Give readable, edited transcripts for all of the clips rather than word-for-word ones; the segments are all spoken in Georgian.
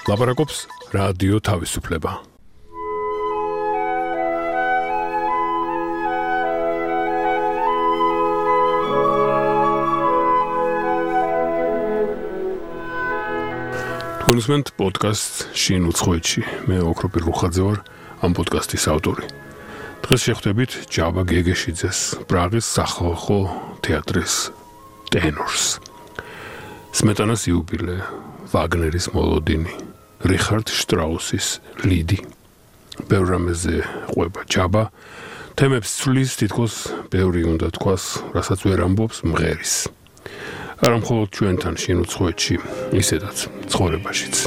ლაპარაკობს რადიო თავისუფლება. Თქვენსმენთ პოდკასტ შინ უცხოეთში. მე ოქროპირ რუხაძე ვარ, ამ პოდკასტის ავტორი. დღეს შეხვდებით ჯაბა გეგეშიძეს, პრაღის სახალხო თეატრის ტენორს. სმეტანას იუბილე, ვაგნერის მოლოდინი, რიხარდ შტრაუსის ლიდი. ბევრ რამეზე ყვება ჯაბა, თემებს ცვლის, თითქოს ბევრი უნდა თქვას, რასაც ვერ ამბობს მღერის. არა მხოლოდ ჩვენთან შინ უცხოეთში, ისედაც ცხოვრებაშიც.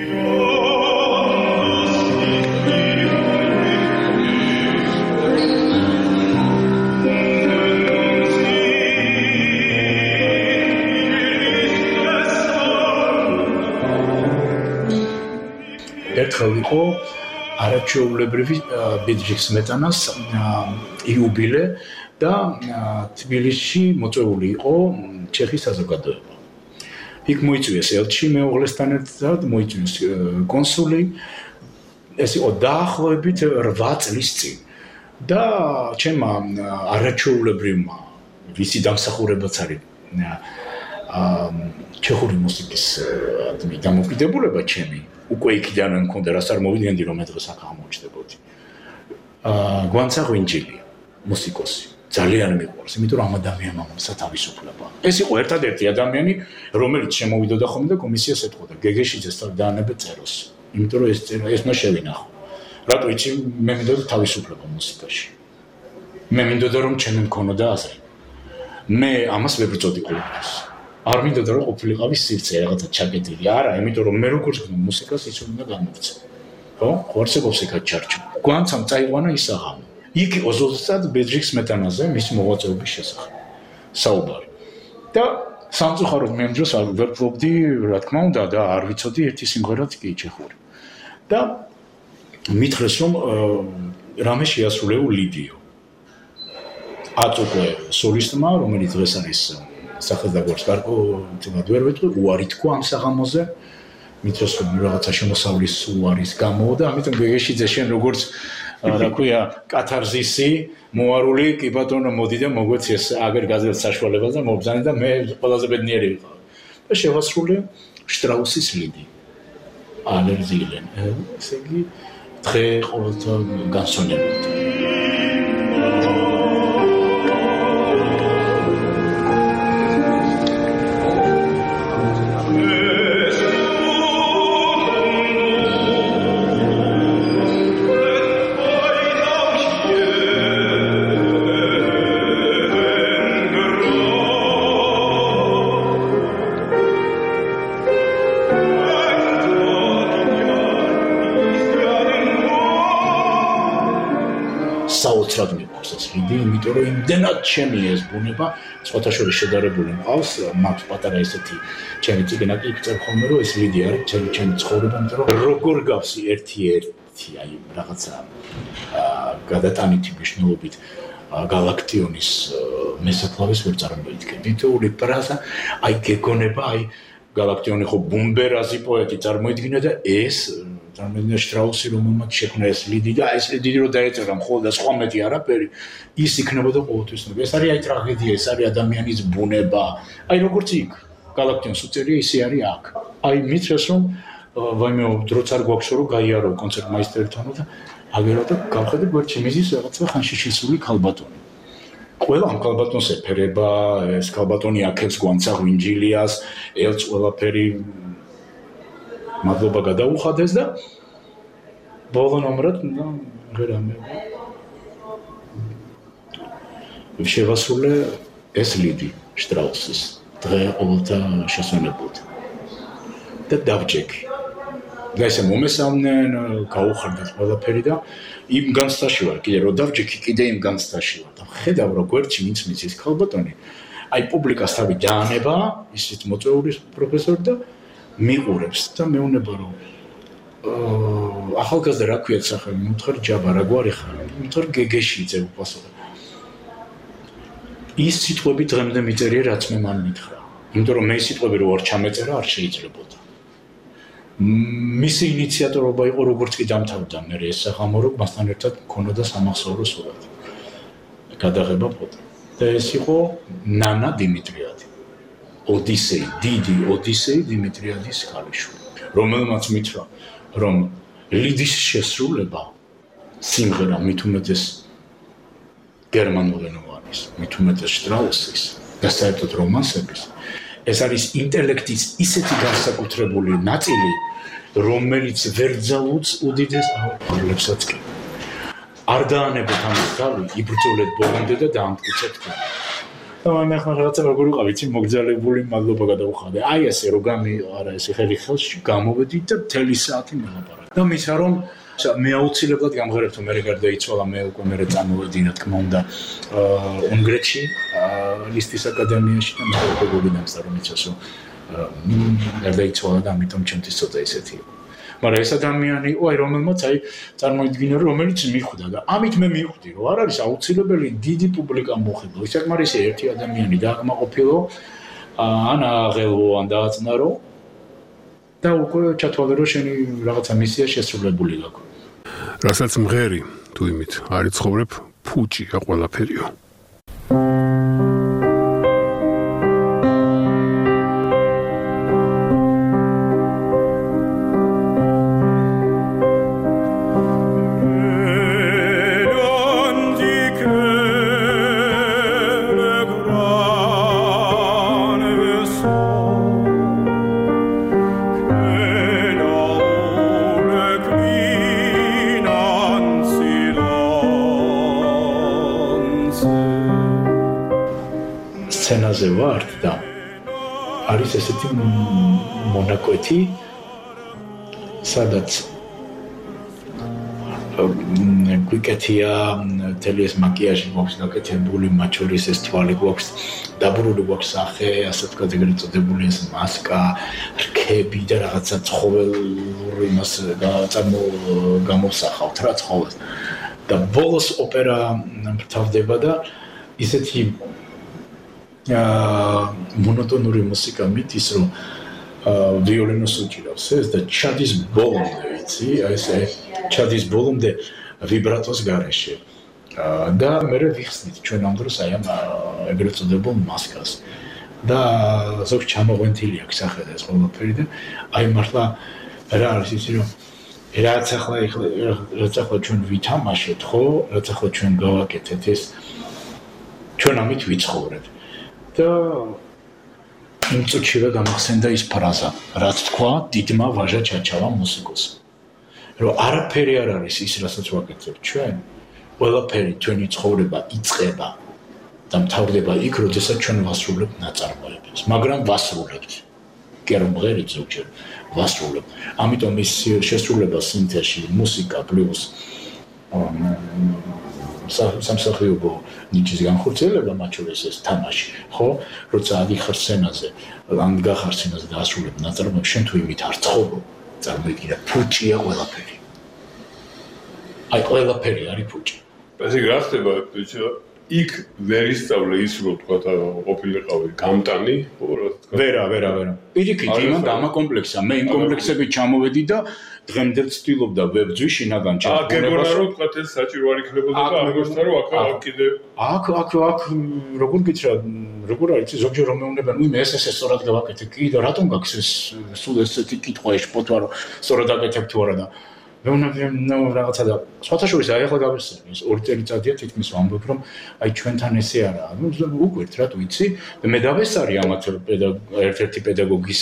ერთხელ იყო არაჩვეულებრივი ბედრიხ სმეტანას იუბილე და თბილისში მოწვეული იყო ჩეხის საზოგადოება. იქ მოიწვიეს ელჩი მეუღლესთან ერთად, მოიწვიეს კონსული. ეს იყო დაახლოებით 8 წლის წინ. და ჩემმა არაჩვეულებრივმა ვიცი დამსახურებაც არის ჩეხური მუსიკის დამოკიდებულება ჩემი. უკვე იქიდან მქონდა, რაც არ მოვიდგენდი, რომ დღეს აქ აღმოჩნდებოდი. გვანცა ღვინჯილია, მუსიკოსი. ძალიან მიყვარს, იმიტომ რომ ამ ადამიანმა მომცა თავისუფლება. ეს იყო ერთადერთი ადამიანი, რომელიც შემოვიდოდა ხოლმე და კომისიას ეთყოდა, გეგეშიძეს დაანებე წეროს. იმიტომ რომ ეს უნდა შევინახო. რატო იცი, მე მინდოდა თავისუფლება მუსიკაში. მე მინდოდა რომ ჩემი მქონოდა აზრი. მე ამას ვერ ვწოდი ყოველთვის. არ მინდოდა რომ ყოფილიყავი სივრცე რაღაცა ჩაკეტილი. არა, იმიტომ რომ მე როგორც მუსიკას ის უნდა გამოვცე. ხო? ხوارცებობს იქაც ჩარჩო. გვანცამ წაიყვანა ის აღამო. იქ იყო ზუსტად ბედრიხ სმეტანაზე მის მოღვაწეობის შესახებ. საუბარი. და სამწუხაროდ მე ამ დროს არ ვფლობდი, რა თქმა უნდა, და არ ვიცოდი ერთი სიმღერაც კი ჩეხური. და მითხრეს რომ რამე შეასრულეო ლიდიო. აწუყვე სოლისტმა, რომელიც დღეს არის სახელდაგვარს გარკვეულად ვერ ვეთქვი, უარი თქვა ამ საღამოზე. მითხრეს რომ რაღაცა შემოსავლის უარის გამო და ამიტომ გეგეშიძე შენ როგორც რა ქვია კათარზისი მოარული კი ბატონო მოდი და მოგვეცი ეს აგერ გაზეთს საშუალებას და მობრძანე და მე ყველაზე ბედნიერი ვიყავ. და შევასრულე შტრაუსის ლიდი. ალერზილენ. ესე იგი დღე ყოველდღე განსვენებელია. საოცრად მიყვარს ეს ლიდი, იმიტომ რომ იმდენად ჩემი ეს ბუნება, სხვათა შორის შედარებული მყავს, მაქვს პატარა ესეთი ჩემი წიგნა კი ვწერ ხოლმე, რომ ეს ლიდი არის ჩემი ცხოვრება, იმიტომ რომ როგორ გავსი ერთი აი რაღაცა გადატანითი მნიშვნელობით გალაქტიონის მესაფლავის ვერ წარმოვიდგენ. თითოეული ფრაზა აი გეგონება, აი გალაქტიონი ხო ბუმბერაზი პოეტი წარმოიდგინა და ეს წარმოიდგინა შტრაუსი რომელმაც შექმნა ეს ლიდი და ეს ლიდი რო დაეწერა მხოლოდ და სხვა მეტი არაფერი ის იქნებოდა ყოველთვის. ეს არის აი ტრაგედია, ეს არის ადამიანის ბუნება. აი როგორც იქ გალაქტიონს უწერია, ისე არის აქ. აი მითხრეს რომ ვაიმეო დროც არ გვაქვს რომ გაიარო კონცერტმაისტერთანო და აგერო და გავხედე გვერდში მიზის რაღაცა ხანში შესული ქალბატონი. ყველა ამ ქალბატონს ეფერება, ეს ქალბატონი აქებს გვანცა ღვინჯილიას, ელს ყველაფერი მადლობა გადაუხადეს და ბოლო ნომრად ღერამე შევასრულე ეს ლიდი შტრაუსის დღე ყოველთა შესვენებოდ და დავჯექი და ესე მომესალმნენ, გაუხარდათ ყველაფერი და იმ განცდაში ვარ კიდე რომ დავჯექი კიდე იმ განცდაში ვარ და ხედავ რომ გვერდში ვინც მიცის ქალბატონი აი პუბლიკას თავი დაანება ისიც მოწვეული პროფესორი და მიყურებს და მეუნება რომ ახალგაზრდა რა ქვია სახელი, მითხარ ჯაბა რა გვარი ხარ, მითხარ გეგეშიძე უპასუხე. ის სიტყვები დღემდე მიწერია რაც მე მან მითხრა. იმიტომ რომ მე სიტყვები რო არ ჩამეწერა არ შეიძლებოდა. მისი ინიციატორობა იყო როგორც კი დამთავრდა მე ეს სახამორო მასთან ერთად მქონოდა სამახსოვრო სურათი გადაღება ფოტო და ეს იყო ნანა დიმიტრიადი დიდი ოდისეი დიმიტრიადის ქალიშვილი რომელმაც მითხრა რომ ლიდის შესრულება სიმღერა მით უმეტეს გერმანულენოვანის მით უმეტეს შტრაუსის და საერთოდ რომანსების ეს არის ინტელექტის ისეთი განსაკუთრებული ნაწილი რომელიც ვერ ძალუძს უდიდეს აღებლებსაც კი არ დაანებოთ ამის თავი იბრძოლეთ ბოლომდე და დაამტკიცეთ თქვენ და მე ახლა რაღაცა როგორ ვიყავ იცი მოგძალებული მადლობა გადავუხადე აი ესე რო არა ესე ხელი ხელში გამოვედი და მთელი საათი მელაპარაკე და მისცა რომ მე აუცილებლად გამღერებ თუ მე გარდაიცვალა მე უკვე მე წამოვედი რა თქმა უნდა უნგრეთში ლისტის აკადემიაში და მე გოგოგი დამსწარ რომ იცას რომ გარდაიცვალა და ამიტომ ჩემთვის ცოტა ისეთი იყო მაგრამ ეს ადამიანი იყო აი რომელმაც აი წარმოიდგინა რომელიც მიხვდა და ამით მე მივხვდი რომ არ არის აუცილებელი დიდი პუბლიკა მოხიბლო ის საკმარისი ერთი ადამიანი დააკმაყოფილო ან აღელო ან დააწნარო და უკვე ჩათვალე რომ შენი რაღაცა მისია შესრულებული გაქვს რასაც მღერი თუ იმით არის ცხოვრებ ფუჭია ყველაფერიო სცენაზე ვარ და არის ესეთი მონაკვეთი სადაც გვიკეთია მთელი ეს მაკიაჟი გვაქვს გაკეთებული მათ შორის ეს თვალი გვაქვს დაბრუნებული გვაქვს სახე ასე ვთქვათ ეგრეთ წოდებული ეს მასკა რქები და რაღაცა ცხოველური იმას გამოსახავთ რა ცხოველს და ბოლოს ოპერა მთავრდება და ისეთი მონოტონური მუსიკა მითის რომ ვიოლინოს უჭირავს ეს და ჩადის ბოლომდე იცი ეს ჩადის ბოლომდე ვიბრატოს გარეშე და მე ვიხსნით ჩვენ ამ დროს აი ამ ეგრეთ წოდებულ მასკას და ზოგ ჩამოღვენთილი აქვს სახე და ეს ყველაფერი და აი მართლა რა არის იცი რომ რაც ახლა ჩვენ ვითამაშეთ ხო რაც ახლა ჩვენ გავაკეთეთ ეს ჩვენ ამით ვიცხოვრეთ და იმ წუთშივე გამახსენდა ის ფრაზა რაც თქვა დიდმა ვაჟა ჩაჩავა მუსიკოსმა რომ არაფერი არ არის ის რასაც ვაკეთებ ჩვენ ყველაფერი ჩვენი ცხოვრება იწყება და მთავრდება იქ როდესაც ჩვენ ვასრულებთ ნაწარმოებებს მაგრამ ვასრულებთ კი არა მღერით ზოგჯერ ვასრულებთ ამიტომ ის შესრულება სინთეზში მუსიკა პლუს სამსახიობო ნიჭის განხორციელება მათ შორის ეს თამაში ხო როცა ადიხარ სცენაზე ან გახარ სცენაზე და ასრულებ ნაწარმოებს შენ თუ იმით არ ცხოვრობ წარმოიდგინე ფუჭია ყველაფერი აი ყველაფერი არის ფუჭი ესე რა ხდება ბიჭო იქ ვერ ისწავლე ის რომ თქვა ყოფილიყავი გამტანი ვერა პირიქით იმან დამაკომპლექსა მე იმ კომპლექსებით ჩამოვედი და დღემდე ვცდილობდა ვებძვი შინაგან ჩაყურებას გეგონა რომ თქვა ეს საჭირო არ იქნებოდა და აღმოჩნდა რომ აქ კიდე აქ როგორ გითხრა როგორ არის ზოგჯერ რომ მეუბნება ნუ მე ეს სწორად გავაკეთე კიდე რატომ გაქვს ეს სულ ესეთი კითხვა ეს პოტვა რომ სწორად აკეთებ თუ არა და ნუ რაღაცა და სხვათა შორის აი ახლა გავიხსენე ეს 2 წელიწადია თითქმის ვამბობ რომ აი ჩვენთან ესე არაა ნუ უკვირთ რა თუ იცი მე დავესწარი ამათ ერთ-ერთი პედაგოგის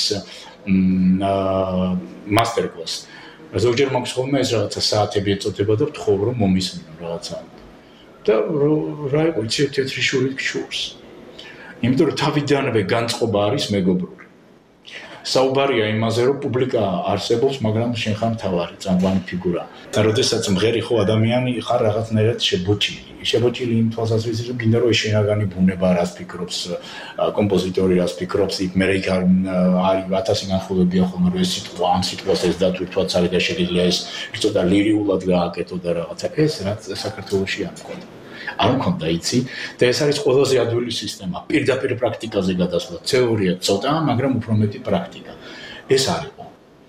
მასტერ კლასი ზოგჯერ მაქვს ხოლმე ეს რაღაცა საათები ეწოდება და ვთხოვ რომ მომისმინო რაღაცა და რა იყო იცი თეთრი შური გშურს იმიტომ რომ თავიდანვე განწყობა არის მეგობრული საუბარია იმაზე რომ პუბლიკა არსებობს მაგრამ შენ ხარ მთავარი წამყვანი ფიგურა და როდესაც მღერი ხო ადამიანი ხარ რაღაცნაირად შებოჭილი იმ თვალსაზრისით რომ გინდა რომ შენაგანი ბუნება რას ფიქრობს კომპოზიტორი რას ფიქრობს იქ მე იქ არის 1000 განხილვებია ხოლმე რომ ეს სიტყვა ამ სიტყვას ეს დათვირთვაც არის და შეიძლება ეს ცოტა ლირიულად გააკეთო და რაღაცა ეს რაც საქართველოში არ მქონდა არ მქონდა იცი და ეს არის ყველაზე ადვილი სისტემა პირდაპირ პრაქტიკაზე გადასვლა თეორია ცოტა მაგრამ უფრო მეტი პრაქტიკა ეს არისო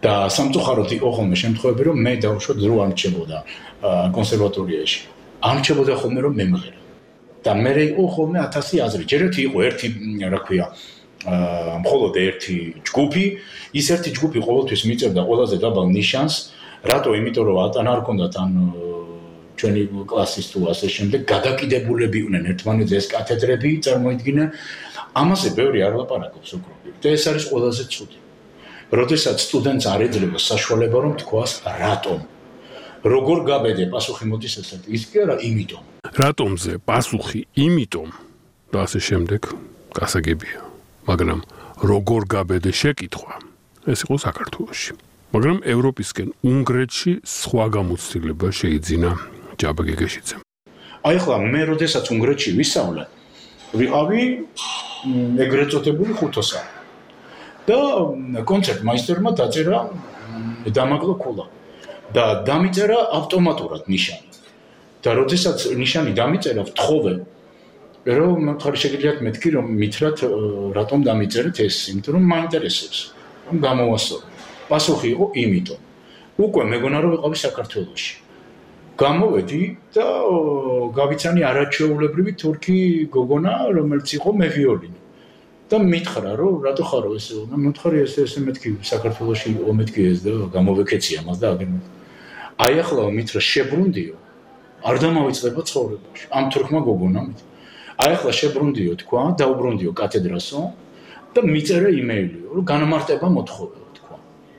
და სამწუხაროდ იყო ხოლმე შემთხვევები, რომ მე დავუშვათ დრო არ მრჩებოდა კონსერვატორიაში. არ მრჩებოდა ხოლმე რომ მემღერა. და მე იყო ხოლმე 1000 აზრი. ჯერეთი იყო ერთი, რა ქვია, მხოლოდ ერთი ჯგუფი, ის ერთი ჯგუფი ყოველთვის მიწერდა ყველაზე დაბალ ნიშანს, რატო? იმიტომ რომ ატან არ ჰქონდათ ან ჩვენი კლასის თუ ასე შემდეგ გადაკიდებულები იყვნენ ერთმანეთზე ეს კათედრები წარმოიდგინენ. ამაზე ბევრი არ ლაპარაკობს უკროპი. და ეს არის ყველაზე ცუდი. როდესაც სტუდენტს არ ეძლევა საშუალება რომ თქვას რატომ. როგორ გაბედე პასუხი მოდის ესეთი. ის კი არა, იმიტომ. რატომზე პასუხი იმიტომ და ასე შემდეგ გასაგებია. მაგრამ როგორ გაბედე შეკითხვა ეს იყო საქართველოში. მაგრამ ევროპისკენ უნგრეთში სხვა გამოცდილება შეიძინა ჯაბა გეგეშიძემ. აი ახლა მე როდესაც უნგრეთში ვისწავლე, ვიყავი ეგრეთ წოდებული ხუთოსა. და კონცერტმაისტერმა დაწერა დამაკლო ქულა და დამიწერა ავტომატურად ნიშანი. და როდესაც ნიშანი დამიწერა, ვთხოვე რომ მხარი შეგიძლიათ მეთქი რომ მითხრათ რატომ დამიწერეთ ეს, იმიტომ რომ მაინტერესებს, რომ გამოვასწორო. პასუხი იყო იმიტომ. უკვე მეგონა რომ ვიყავი საქართველოში. გამოვედი და გავიცანი არაჩვეულებრივი თურქი გოგონა, რომელიც იყო მევიოლინი. და მითხრა რომ რატო ხარო ესე? მითხარი ესე მეთქი საქართველოში იყო მეთქი ეს და გამოვეკეცი ამას და აგერ. აი ახლა მითხრა შებრუნდიო. არ დამავიწყდება ცხოვრებაში. ამ თურქმა გოგონამ. აი ახლა შებრუნდიო თქვა, დაუბრუნდიო კათედრასო და მიწერა იმეილიო, რომ განამარტება მოთხოვეო თქვა.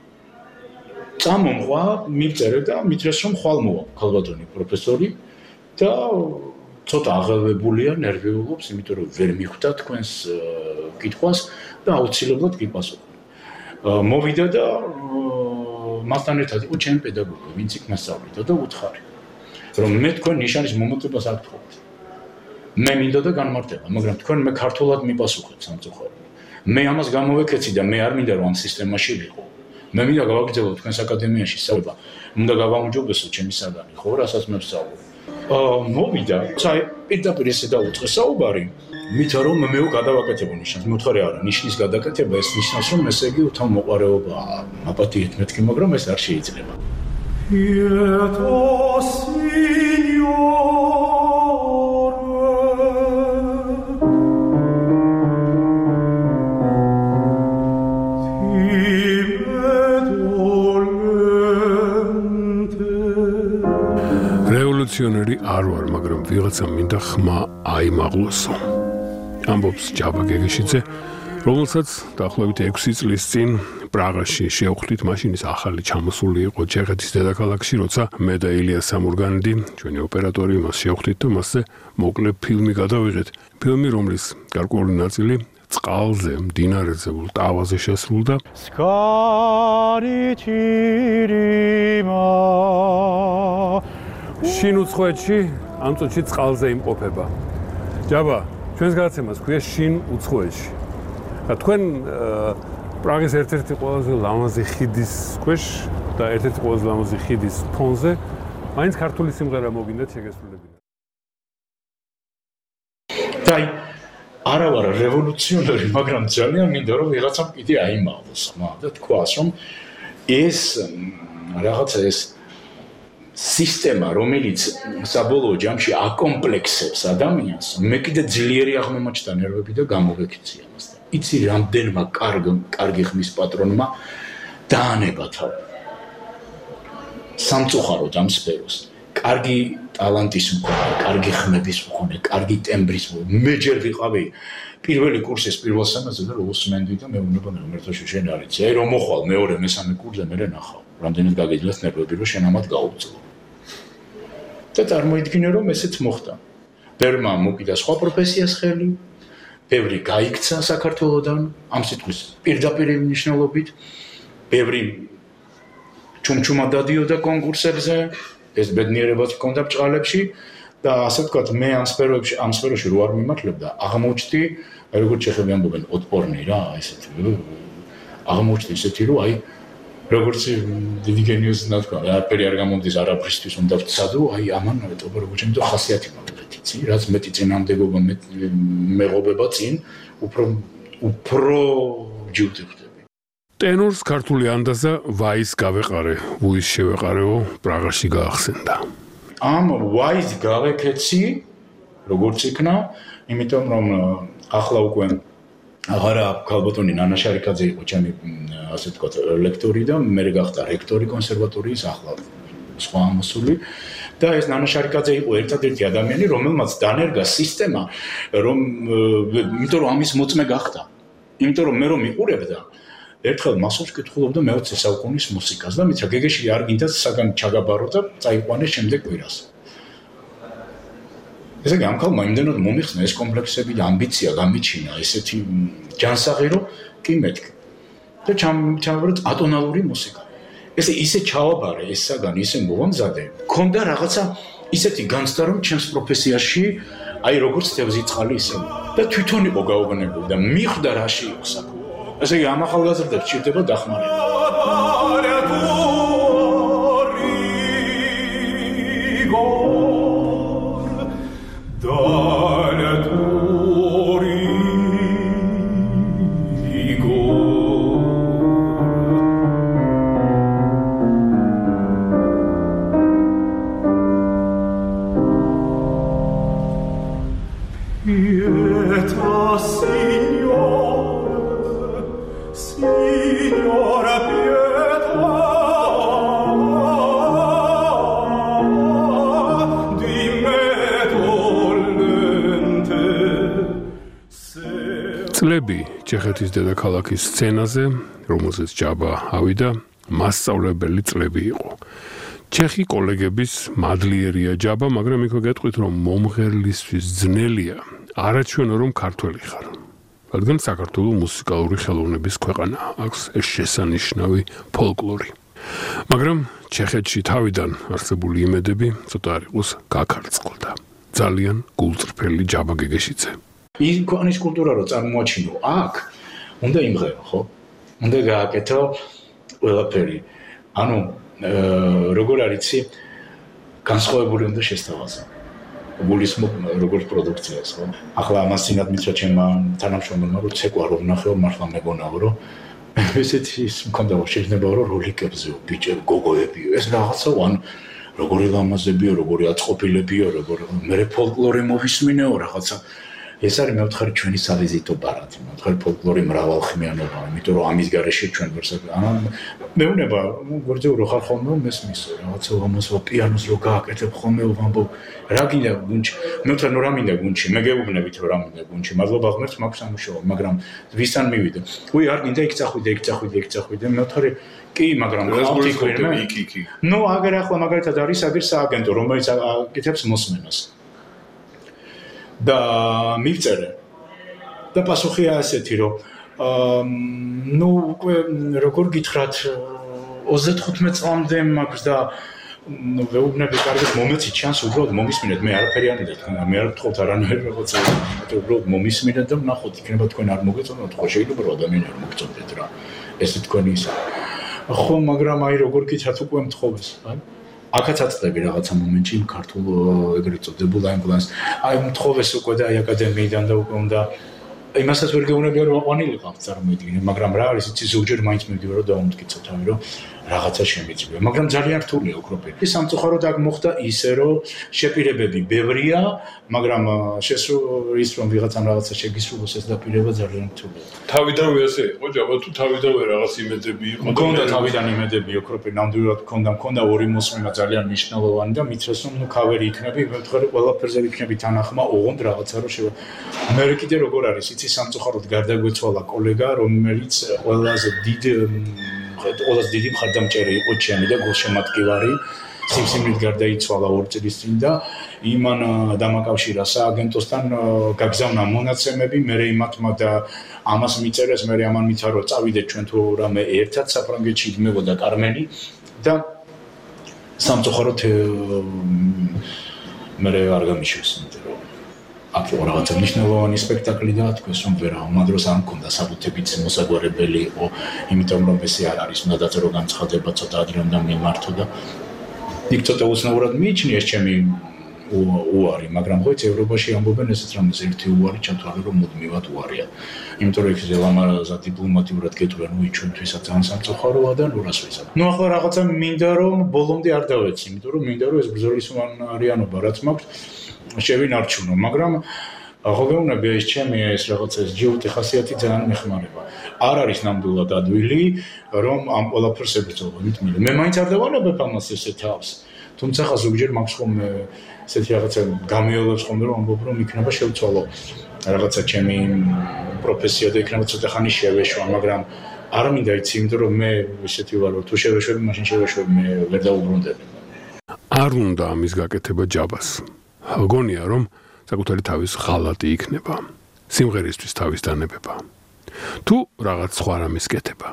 წამომღვა, მივწერე და მითხრეს რომ ხვალ მოვა ქალბატონი პროფესორი და ცოტა აღელვებულია, ნერვიულობს, იმიტომ რომ ვერ მიხვდა თქვენს კითხვას და აუცილებლად გიპასუხა. მოვიდა და მასთან ერთად იყო ჩემი პედაგოგი, ვინც იქ მასწავლიდა და უთხარი, რომ მე თქვენ ნიშანის მომოწებას არ გთხოვთ. მე მინდა და განმარტება, მაგრამ თქვენ მე ქართულად მიპასუხებ სამწუხაროდ. მე ამას გამოვეკეცი და მე არ მინდა რომ ამ სისტემაში ვიყო. მე მინდა გავაგრძელო თქვენს აკადემიაში სწავლა. მინდა გავაუმჯობესო ჩემი საგანი, ხო, რასაც მე ვსწავლობ. მოვიდა, წაი პირდაპირ ესე დაუწყე საუბარი. მითხრა რომ მეო გადავაკეთებო ნიშანს. მითხარი არა, ნიშნის გადაკეთება ეს ნიშნავს რომ ესე იგი თავმოყარეობაა. აპატიეთ მეთქი, მაგრამ ეს არ შეიძლება. რევოლუციონერი არ ვარ, მაგრამ ვიღაცა მინდა ხმა აიმაღლოსო. ამბობს ჯაბა გეგეშიძე, რომელსაც დაახლოებით 6 წლის წინ პრაღაში შევხვდით, მაშინ ის ახალი ჩამოსული იყო ჩეხეთის დედაქალაქში, როცა მე და ილია სამურგანიდი, ჩვენი ოპერატორი, მას შევხვდით და მასზე მოკლე ფილმი გადავიღეთ. ფილმი, რომლის გარკვეული ნაწილი წყალზე, მდინარეზე, ტავაზე შესრულდა. შინ უცხოეთში ამ წუთში წყალზე იმყოფება. ჯაბა, ჩვენს გადაცემას ქვია შინ უცხოეთში. თქვენ პრაღის ერთ-ერთი ყველაზე ლამაზი ხიდის ქვეშ და ერთ-ერთი ყველაზე ლამაზი ხიდის ფონზე მაინც ქართული სიმღერა მოგინდათ შეგესრულებინა. და არა ვარ რევოლუციონერი, მაგრამ ძალიან მინდა რომ ვიღაცამ კიდე აიმაღლოს ხმა და თქვას რომ ეს რაღაცა ეს სისტემა, რომელიც საბოლოო ჯამში აკომპლექსებს ადამიანს, მე კიდე ძლიერი აღმომაჩნდა ნერვები და გამოვეკეცი ამას. იცი რამდენმა კარგი ხმის პატრონმა დაანება თავი. სამწუხაროდ ამ სფეროს. კარგი ტალანტის მქონე, კარგი ხმების მქონე, კარგი ტემბრის მქონე. მე ჯერ ვიყავი პირველი კურსის პირველ სემესტრზე და უსმენდი და მე ვუნება მერტოში შენ არიცი. აი რომ მოხვალ მეორე, მესამე კურსზე მე ნახავ. რამდენად გაგეძლეს ნერვები რომ შენ ამათ გაუძლო. და წარმოიდგინე რომ ესეც მოხდა. ბევრმა მოკიდა სხვა პროფესიას ხელი, ბევრი გაიქცა საქართველოდან, ამ სიტყვის პირდაპირ მნიშვნელობით, ბევრი ჩუმჩუმა დადიოდა კონკურსებზე, ეს ბედნიერებაც ჰქონდა ბჭყალებში და ასე ვთქვათ, მე ამ სფეროში რო არ მიმართლებდა, აღმოჩნდი, როგორც ჩეხები ამბობენ, ოტპორნი რა, ესეთი. აღმოჩნდი ესეთი რომ აი როგორც დიდი გენიოსი თქვა, არაფერი არ გამომდის არაფრისთვის უნდა ვცადო, აი ამან ეტობა როგორც ჩემი და ხასიათი მაგალითი, ცი, რაც მეტი წინამდებობა, მეღობება წინ, უფრო ჯიუტი ხდები. ტენორს ქართული ანდაზა ვაის გავეყარე, ვუის შევეყარეო, პრაღაში გაახსენდა. ამ ვაის გავეკეცი, როგორც იქნა, იმიტომ რომ ახლა უკვე აღარა ქალბატონი ნანა შარიკაძე იყო ჩემი ასე ვთქვათ ლექტორი და მე გახდა რექტორი კონსერვატორიის ახლა სხვა ამოსული და ეს ნანა შარიკაძე იყო ერთადერთი ადამიანი რომელმაც დანერგა სისტემა იმიტომ რომ ამის მოწმე გახდა იმიტომ რომ მე რომ მიყურებდა ერთხელ მასობს კითხულობდა მე-20 საუკუნის მუსიკას და მითხრა გეგეში არ გინდა საგან ჩაგაბარო და წაიყვანე შემდეგ კვირას ესე იგი ამ ქალმა იმდენად მომიხსნა ეს კომპლექსები და ამბიცია გამიჩინა ესეთი ჯანსაღი რომ კი მეთქი და ჩავაბარეთ ატონალური მუსიკა ესე ისე ჩავაბარე ეს საგანი ისე მოვამზადე მქონდა რაღაცა ისეთი განცდა რომ ჩემს პროფესიაში აი როგორც თევზი წყალი ისე და თვითონ იყო გაუგნებელი და მიხვდა რაში იყო საქმე ესე იგი ამ ახალგაზრდებს ჭირდება დახმარება წლები ჩეხეთის დედაქალაქის სცენაზე, რომელზეც ჯაბა ავიდა, მასწავლებელი წლები იყო. ჩეხი კოლეგების მადლიერია ჯაბა, მაგრამ იქ გეტყვით, რომ მომღერლისთვის ძნელია, არაჩვენო რომ ქართველი ხარ. რადგან საქართველოს მუსიკალური ხელოვნების ქვეყანა აქვს ეს შესანიშნავი ფოლკლორი. მაგრამ ჩეხეთში თავიდან არსებული იმედები ცოტა არ იყოს გაქარწყლდა. ძალიან გულწრფელი ჯაბა გეგეშიძე. ის ქვეყნის კულტურა რო წარმოაჩინო აქ უნდა იმღერო ხო უნდა გააკეთო ყველაფერი ანუ როგორ არიცი განსხვავებული უნდა შესთავაზო გულისმო როგორც პროდუქციას ხო ახლა ამას წინათ მითხრა ჩემმა თანამშრომელმა რომ ცეკვა რომ ნახეო მართლა მეგონაო რომ ესეთი მქონდა შეიძლება რომ როლიკებზეო ბიჭები გოგოებიო ეს რაღაცაო ანუ როგორი ლამაზებიო როგორი აწყობილებიო როგორ მე ფოლკლორი მოვისმინეო რაღაცა ეს არის მეოთხე ჩვენი სავიზიტო ბარათი, მეოთხე ფოლკლორი მრავალხმიანობა, იმიტომ რომ ამის გარეშე ჩვენ მეუნება, გორჯერ რო ხარ ხოლმე მესმის, რაღაცა ამოსვა პიანოს რო გააკეთებ ხოლმე ვამბობ, რა გინდა გუნჩი, მეოთხე რა მინდა გუნჩი, მე გეუბნებით რომ რა მინდა გუნჩი, მადლობა ღმერთს მაქვს სამუშაო, მაგრამ ვისთან მივიდე. უი არ გინდა იქ წახვიდე, მეოთხე კი, მაგრამ ხალხი ქვირმე იქ. ნუ აგერ ახლა მაგალითად არის აგერ სააგენტო, რომელიც აკეთებს მოსმენას. და მივწერე და პასუხია ასეთი რომ ნუ უკვე როგორ გითხრათ 35 წლამდე მაქვს და ვეუბნები კარგად მომეცით ჩანს უბრალოდ მომისმინეთ მე არაფერი არ მინდა თქვენ მე არ ვთხოვთ არანაირ რაღაცა უბრალოდ მომისმინეთ და ვნახოთ იქნება თქვენ არ მოგეწონათ ხო შეიძლება რომ ადამიანი არ მოგწონდეთ რა ესე თქვენი ისა ხო მაგრამ აი როგორ გითხრათ უკვე მთხოვეს აი აქაც აწყდები რაღაცა მომენტში ქართულ ეგრეთ წოდებულ ამბულანს აი მთხოვეს უკვე და აი აკადემიიდან და უკვე უნდა იმასაც ვერ გეუბნებია რომ აყვანილიყავ წარმოიდგინე მაგრამ რა არის იცი ზოგჯერ მაინც მივდივარ რომ დავუმტკიცო თავი რომ რაღაცა შემიძლია მაგრამ ძალიან რთულია უქროპილი ის სამწუხაროდ აქ მოხდა ისე რომ შეპირებები ბევრია მაგრამ შესრულის რომ ვიღაცამ რაღაცა შეგისრულოს ეს დაპირება ძალიან რთულია თავიდანვე ასე იყო ჯაბა თუ თავიდანვე რაღაც იმედები იყო მქონდა თავიდან იმედები უქროპილი ნამდვილად მქონდა ორი მოსმენა ძალიან მნიშვნელოვანი და მითხრეს რომ ნუ ქავერი იქნები მეთქე ყველაფერზე იქნები თანახმა ოღონდ რაღაცა რომ შევა მე კიდე როგორ არის იცი სამწუხაროდ გარდაგვეცვალა კოლეგა რომელიც ყველაზე დიდი მხარდამჭერი იყო ჩემი და გულშემატკივარი სიმსივნით გარდაიცვალა 2 წლის წინ და იმან დამაკავშირა სააგენტოსთან გაგზავნა მონაცემები მე იმათმა და ამას მიწერეს მე ამან მიცა რომ წავიდეთ ჩვენ თუ რამე ერთად საფრანგეთში იმებოდა კარმენი და სამწუხაროდ მე არ გამიშვეს იმიტომ რომ აქ იყო რაღაცა მნიშვნელოვანი სპექტაკლი და თქვენს რომ ვერა ამ დროს არ მქონდა საბუთებიც მოსაგვარებელი იყო იმიტომ რომ ესე არ არის უნდა დაწერო განცხადება ცოტა ადრე უნდა მიმართო და იქ ცოტა უცნაურად მიიჩნიეს ჩემი უარი, მაგრამ ხო ევროპაში ამბობენ ესეც რამეს ერთი უარი ჩათვალე რომ მუდმივად უარია. იმიტომ რომ ეს ლამაზად დიპლომატიურად გეტყვიან, ჩვენთვისაც ძალიან სამწუხაროა და რას ვიზამ. ახლა რაღაცა მინდა რომ ბოლომდე არ დავეცი, იმიტომ რომ მინდა რომ ეს ბრძოლისმანარიანობა რაც მაქვს შევინარჩუნო, მაგრამ ხო გეუბნები ეს ჩემი ეს რაღაცა ეს ჯიუტი ხასიათი ძალიან მეხმარება. არ არის ნამდვილად ადვილი რომ ამ ყველაფერს ებრძოლო, მithmile. მე მაინც არ დავალებებ ამას ესე თავს. თუმცა ხა ზოგჯერ მაქვს ხოლმე ესეთი რაღაცა გამიოლებს ხოლმე რომ ამბობ რომ იქნება შევცვალო რაღაცა ჩემი პროფესია და იქნება ცოტა ხანი შევეშვა, მაგრამ არ მინდა იცი, იმიტომ რომ მე ესეთი ვარ, თუ შევეშვები, მაშინ შევეშვები, მე ვერ დაუბრუნდები. არ უნდა ამის გაკეთება ჯაბას. გონია რომ საკუთარი თავის ღალატი იქნება. სიმღერისთვის თავის დანებება. თუ რაღაც სხვა რამის კეთება.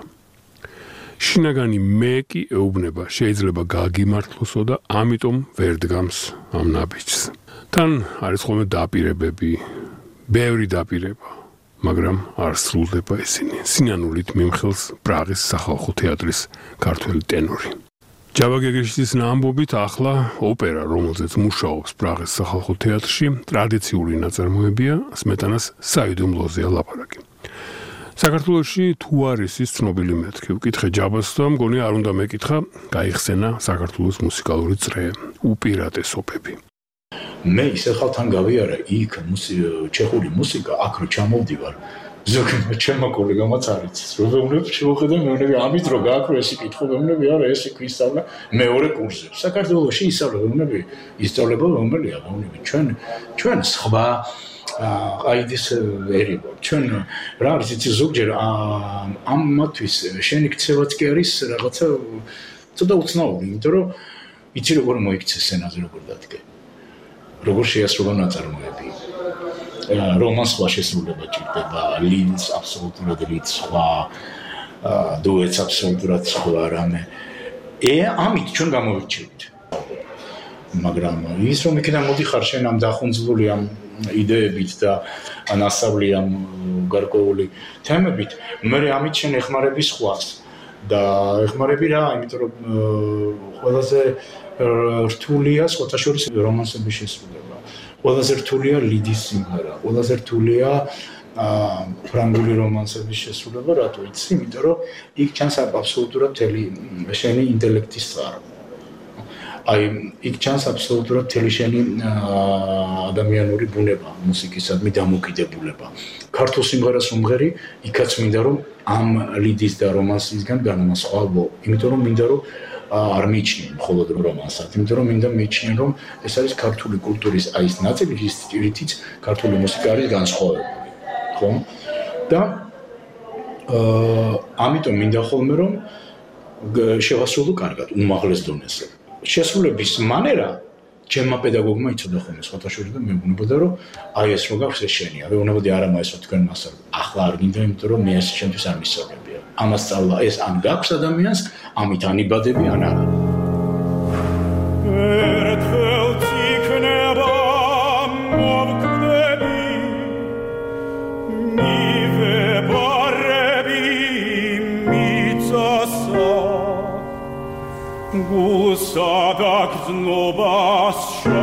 შინაგანი მე კი ეუბნება, შეიძლება გაგიმართლოსო და ამიტომ ვერ დგამს ამ ნაბიჯს. თან არის ხოლმე დაპირებები, ბევრი დაპირება, მაგრამ არ სრულდება ისინი. სინანულით მიმხელს პრაღის სახალხო თეატრის ქართველი ტენორი. ჯაბა გეგეშიძის ამბობით ახლა ოპერა, რომელზეც მუშაობს პრაღის სახალხო თეატრში, ტრადიციული ნაწარმოებია, სმეტანას საიდუმლოზეა ლაპარაკი. საქართველოში თუ არის ის ცნობილი მეთქი, ვკითხე ჯაბას და მგონი არ უნდა მეკითხა, გაიხსენა საქართველოს მუსიკალური წრე, უპირატესობები. მე ისე ხალთან გავიარა იქ ჩეხური მუსიკა, აქ რო ჩამოვდივარ, ზოგადად ჩემო კოლეგამაც არის. როდესაც შევხედე მეუნები ამით რო გააკრო ეს კითხვა, მეუნები არა ეს ქვისავლა მეორე კურსზე. საქართველოში ისწავლა მეუნები, ისწავლება რომელია, მეუნები ჩვენ სხვა აიდის ერიბო. ჩვენ რა არის იცი ზოგჯერ ამათვის შენი ქცევაც კი არის რაღაცა ცოტა უცნაური, იმიტომ რომ იცი როგორ მოიქცე სცენაზე როგორ დადგე. როგორ შეასრულა ნაწარმოები. რომანს სხვა შესრულება ჭირდება, ლიდს აბსოლუტურად ლიდს სხვა, დუეტს აბსოლუტურად სხვა რამე. ამით ჩვენ გამოვირჩევით. მაგრამ ის რომ იქიდან მოდიხარ შენ ამ დახუნძლული ამ იდეებით და ანასწავლი ამ გარკვეული თემებით, მე ამით შენ ეხმარები სხვას და ეხმარები რა, იმიტომ რომ ყველაზე რთულია სხვათა შორის რომანსების შესრულება. ყველაზე რთულია lidi's სიმღერა, ყველაზე რთულია ფრანგული რომანსების შესრულება, რატო იცი? იმიტომ რომ იქ ჩანს აბსოლუტურად მთელი შენი ინტელექტის წყარო. აი, იქ ჩანს აბსოლუტურად მთელი შენი ადამიანური ბუნება, მუსიკისადმი დამოკიდებულება. ქართულ სიმღერას უმღერი, იქაც მინდა რომ ამ lidi's და რომანსისგან განმასხვავო, იმიტომ რომ მინდა რომ არ მიიჩნიენ მხოლოდ რომანსად, იმიტომ რომ მინდა მიიჩნიენ რომ ეს არის ქართული კულტურის აი ეს ნაწილი, რითიც ქართული მუსიკა არის განსხვავებული, ხო? და ამიტომ მინდა ხოლმე რომ შევასრულო კარგად, უმაღლეს დონეზე. შესრულების მანერა ჩემმა პედაგოგმა იცოდა ხოლმე სხვათა შორის და მეუბნებოდა რომ აი ეს რო გაქვს ეს შენია, მეუბნებოდი არა მაესო თქვენ მასწავლე. ახლა არ გინდა, იმიტომ რომ მე ეს ჩემთვის არ მისწავლებია. ამას სწავლა ეს ან გაქვს ადამიანს, ამით ანიბადები ან არა. ერთხელ იქნება მოვკვდები მივებარები მიწასა გულსა და გზნობას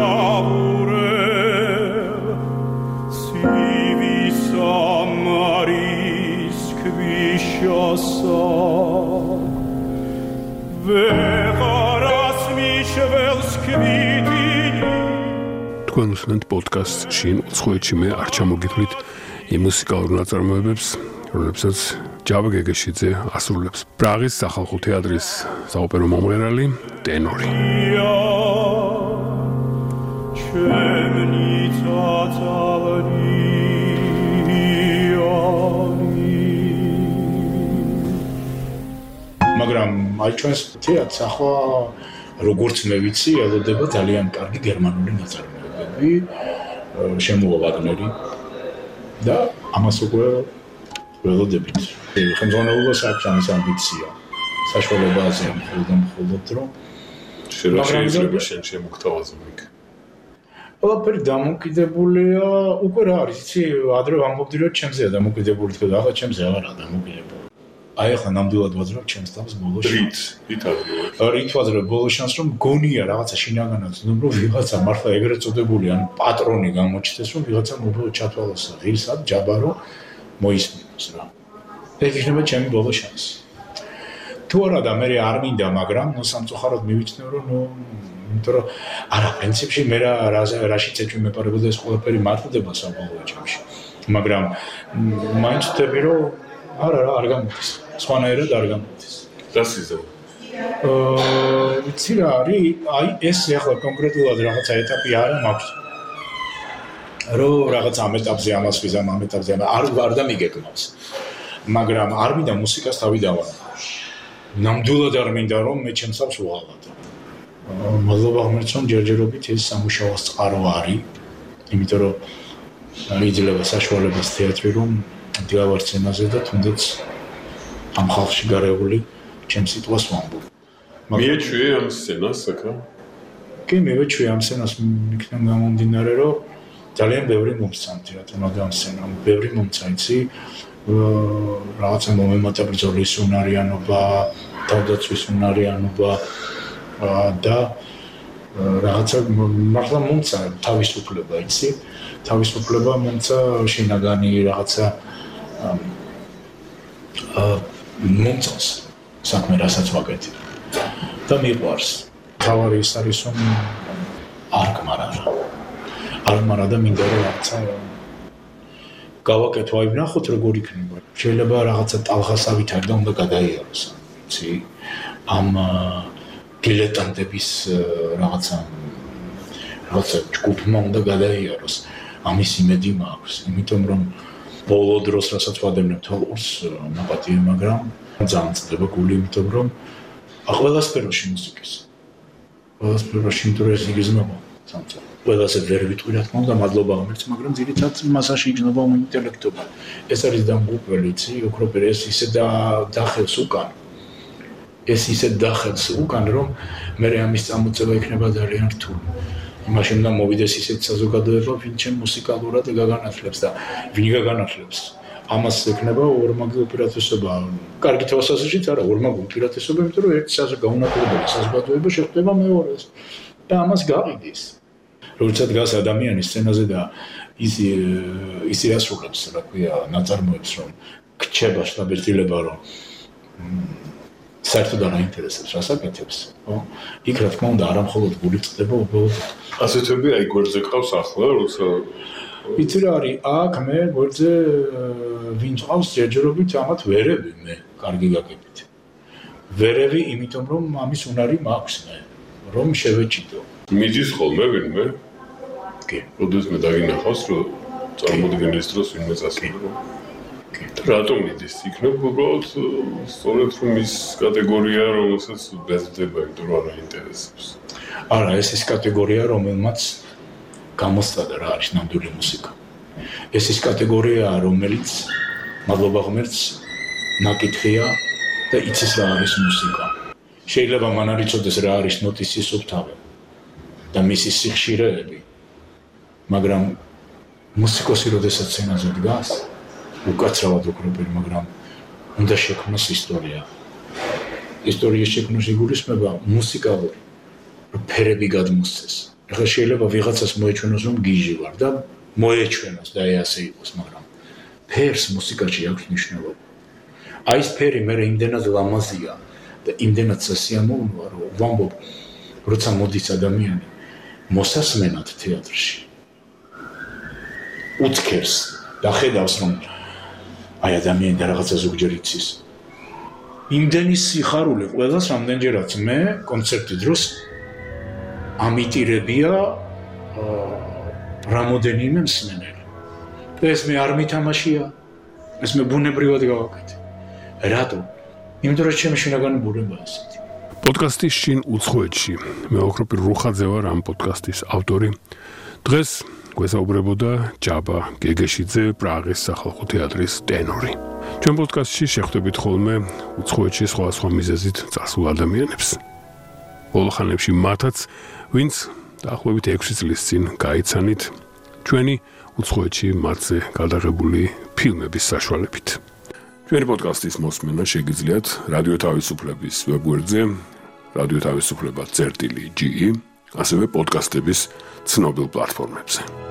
შავურებ ცივისა მარის ქვიშასა ვეღარას მიჩველს კვიტინი. თქვენ უსმენთ პოდკასტს შინ უცხოეთში მე არ ჩამოგითვლით იმ მუსიკალურ ნაწარმოებებს, რომლებსაც ჯაბა გეგეშიძე ასრულებს. პრაღის სახალხო თეატრის საოპერო მომღერალი ტენორი. მაგრამ აი ჩვენს თეატრს ახლა როგორც მე ვიცი, ელოდება ძალიან კარგი გერმანული ნაწარმოებები, შემოვა ვაგნერი და ამას უკვე ველოდებით. ხელმძღვანელობას აქვს ამის ამბიცია. საშუალებაზე მხოლოდ რომ შეიძლება შენ შემოგთავაზო იქ. ყველაფერი დამოკიდებულია, უკვე რა არის, იცი, ადრე ვამბობდი რომ ჩემზეა დამოკიდებული, თქო, ახლა ჩემზე აღარაა დამოკიდებული. აი ახლა ნამდვილად ვაძრებ ჩემს თავს ბოლოს. რით ვაძრებ ბოლოს შანსს რომ გონია რაღაცა შინაგანად რომ ვიღაცა მართლა ეგრეთ წოდებული ან პატრონი გამოჩნდეს რომ ვიღაცა მობრალ ჩათვალოს ღირსად ჯაბარო მოისმინოს რა. ეგ იქნება ჩემი ბოლოს შანსი. თუ არა და მე არ მინდა, მაგრამ სამწუხაროდ მივიჩნევ რომ იმიტომ რომ არა პრინციპში მე რაშიც ეჭვი მეპარებოდა ეს ყველაფერი მართლდება საბოლოო ჯამში. მაგრამ მაინც ვთები რომ არა არ გამოდის. სხვანაირად არ გამოდის. დასიზო. ვიცი რა არის, აი ეს ახლა კონკრეტულად რაღაცა ეტაპი არა მაქვს. რომ რაღაც ამ ეტაპზე ამას ვიზამ, ამ ეტაპზე არ დამიგეკმავს. მაგრამ არ მინდა მუსიკას თავი დავარო. ნამდვილად არ მინდა რომ მე ჩემს თავს ვუღალატო. მადლობა ღმერთს რომ ჯერჯერობით ეს სამუშაო წყარო არის. იმიტომ რომ იძლევა საშუალებას თეატრი რომ დიავარ სცენაზე და თუნდაც ამ ხალხში გარეული ჩემს სიტყვას ვამბობ. მიეჩვიე ამ სცენას აქა? კი, მივეჩვიე ამ სცენას იქნებ გამომდინარე რომ ძალიან ბევრი მომცა თეატრმა და ამ სცენამ, ბევრი მომცა იცი რაღაცა მომემატა ბრძოლის უნარიანობა, თავდაცვის უნარიანობა და რაღაცა მართლა მომცა თავისუფლება იცი, თავისუფლება მომცა შინაგანი რაღაცა მომწონს საქმე რასაც ვაკეთებ და მიყვარს. თავარი ის არის რომ არ გმარა და მინდა რომ რაღაცა გავაკეთო, აი ვნახოთ როგორ იქნება. შეიძლება რაღაცა ტალღასავით არ და უნდა გადაიაროს, იცი? ამ დილეტანტების რაღაცა ჯგუფმა უნდა გადაიაროს. ამის იმედი მაქვს, იმიტომ რომ ბოლო დროს რასაც ვადევნებ თვალყურს მაპატიე, მაგრამ ძალიან წდება გული, იმიტომ რომ ყველა სფეროში მუსიკის. ყველა სფეროში ინტერესი იგრძნობა. ყველაზე ვერ ვიტყვი რა თქმა უნდა მადლობა ღმერთს, მაგრამ ძირითადად მასაში იგრძნობა ინტელექტობა. ეს არის დამღუპველი, იცი, ოქროპერი ეს ისე დახელს უკან. ეს ისე დახელს უკან, რომ მე ამის წამოწევა იქნება ძალიან რთული. იმაში უნდა მოვიდეს ისეთ საზოგადოება, ვინ ჩემ მუსიკალურად გაგანათლებს და ვინ გაგანათლებს. ამას ექნება ორმაგი უპირატესობა. კარგი თვალსაზრისით არა, ორმაგი უპირატესობა, იმიტომ რომ ერთი გაუნათლებელი საზოგადოება შეხვდება მეორეს და ამას გაყიდის. როდესაც დგას ადამიანი სცენაზე და ის იასრულებს, რა ქვია, ნაწარმოებს, რომ გრჩება შთაბეჭდილება, რომ საერთოდ არ აინტერესებს რას აკეთებს, ხო? იქ რა თქმა უნდა არა მხოლოდ გული წდება, უბრალოდ ასეთები აი გვერდზე ყავს ახლა, როცა იცი რა არის, აქ მე გვერდზე ვინ ყავს ჯერჯერობით ამათ ვერები მე, კარგი გაგებით. ვერები, იმიტომ რომ ამის უნარი მაქვს მე, რომ შევეჭიდო. მიდის ხოლმე ვინმე? კი. როდესაც მე დაგინახავს, რომ წარმოდგენის დროს ვინმე წასულა. რატომ მიდის? იქნებ უბრალოდ სწორედ რომ ის კატეგორია, რომელსაც ბეზდება, იმიტომ რომ არ აინტერესებს. არა, ეს ის კატეგორია, რომელმაც გამოსწადა რა არის ნამდვილი მუსიკა. ეს ის კატეგორიაა, რომელიც მადლობა ღმერთს ნაკითხია და იცის რა არის მუსიკა. შეიძლება მან არ იცოდეს რა არის ნოტის სისუფთავე და მისი სიხშირეები, მაგრამ მუსიკოსი როდესაც სცენაზე დგას, უკაცრავად ოქროპერი, მაგრამ უნდა შექმნას ისტორია. ისტორიის შექმნას იგულისხმება მუსიკალური ფერები გადმოსცეს. ახლა შეიძლება ვიღაცას მოეჩვენოს რომ გიჟი ვარ და მოეჩვენოს და ასე იყოს, მაგრამ ფერს მუსიკაში აქვს მნიშვნელობა. აი ეს ფერი მე იმდენად ლამაზია და იმდენად სასიამოვნოა, რომ ვამბობ, როცა მოდის ადამიანი მოსასმენად თეატრში, უცქერს და ხედავს რომ აი ადამიანი და რაღაცა ზოგჯერ იცის. იმდენი სიხარული ყველას რამდენჯერაც მე კონცერტი დროს ამიტირებია რამოდენიმე მსმენელი. და ეს მე არ მითამაშია, ეს მე ბუნებრივად გავაკეთე. რატო? იმიტომ რომ ჩემი შინაგანი ბუნება ასეთი. პოდკასტის შინ უცხოეთში. მე ოქროპირ რუხაძე ვარ ამ პოდკასტის ავტორი. დღეს გვესაუბრებოდა ჯაბა გეგეშიძე, პრაღის სახალხო თეატრის ტენორი. ჩვენ პოდკასტში შეხვდებით ხოლმე უცხოეთში სხვადასხვა მიზეზით წასულ ადამიანებს. ბოლო ხანებში მათაც, ვინც დაახლოებით 6 წლის წინ გაიცანით ჩვენი უცხოეთში მათზე გადაღებული ფილმების საშუალებით. ჩვენი პოდკასტის მოსმენა შეგიძლიათ რადიო თავისუფლების ვებგვერდზე radio თავისუფლება.ge, ასევე პოდკასტების ცნობილ პლატფორმებზე.